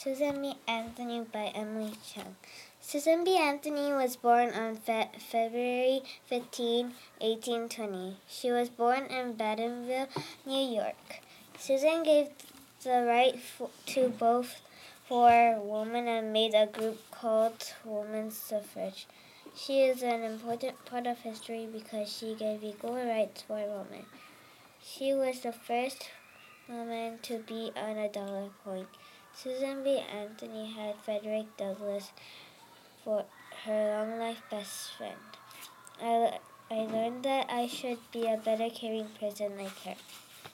Susan B. Anthony by Emily Chung. Susan B. Anthony was born on February 15, 1820. She was born in Bentonville, New York. Susan gave the right to vote for women and made a group called Women's Suffrage. She is an important part of history because she gave equal rights for women. She was the first woman to be on a dollar coin. Susan B. Anthony had Frederick Douglass for her long-life best friend. I learned that I should be a better caring person like her.